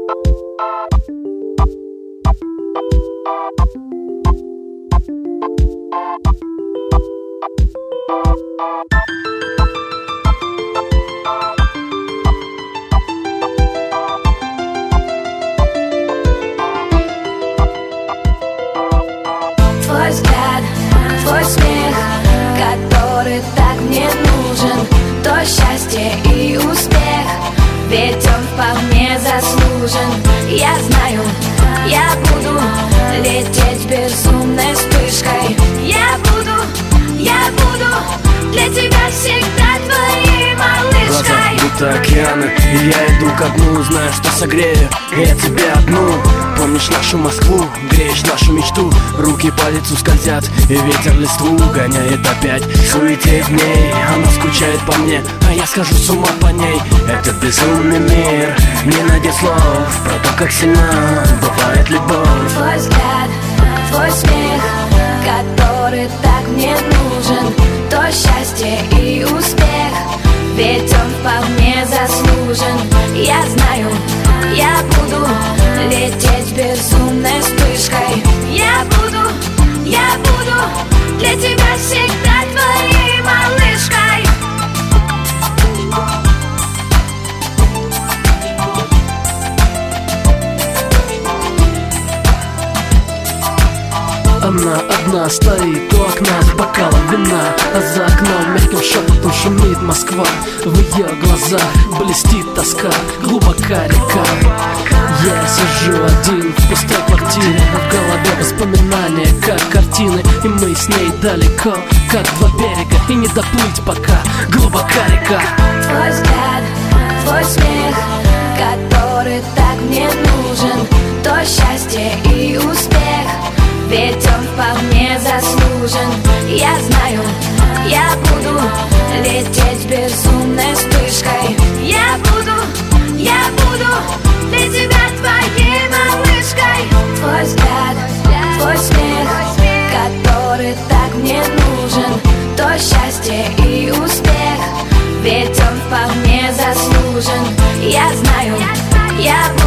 Твой взгляд, твой смех, который так мне нужен, то счастье и успех, ведь он вполне заслужен. Я знаю, я буду лететь безумной вспышкой. Я буду для тебя всегда твоей малышкой. Глаза будто океаны, и я иду ко дну, знаю, что согрею я тебе одну. Помнишь нашу Москву, греешь нашу мечту, руки по лицу скользят, и ветер листву гоняет опять. Суетеет в ней, она скучает по мне, а я схожу с ума по ней. Этот безумный мир не найдет слов про то, как сильна бывает любовь. Твой взгляд, твой смех, который так мне нужен, то счастье и успех, ведь он вполне заслужен. Я знаю, я буду лететь безумной вспышкой. Я буду для тебя всегда твоей малышкой. Она одна стоит у окна с бокалом вина, а за окном мягким шепотом шумит Москва. В ее глазах блестит тоска, глубока река. Я сижу один в пустой квартире, а в голове воспоминания, как картины. И мы с ней далеко, как два берега, и не доплыть пока, глубока река. Твой взгляд, твой смех, который так мне нужен, то счастье и успех, ведь он вполне заслужен. Я знаю, я буду лететь безумной вспышкой. Я буду для тебя твоей малышкой. Твой взгляд, твой смех, который так мне нужен, то счастье и успех, ведь он вполне заслужен. Я знаю, я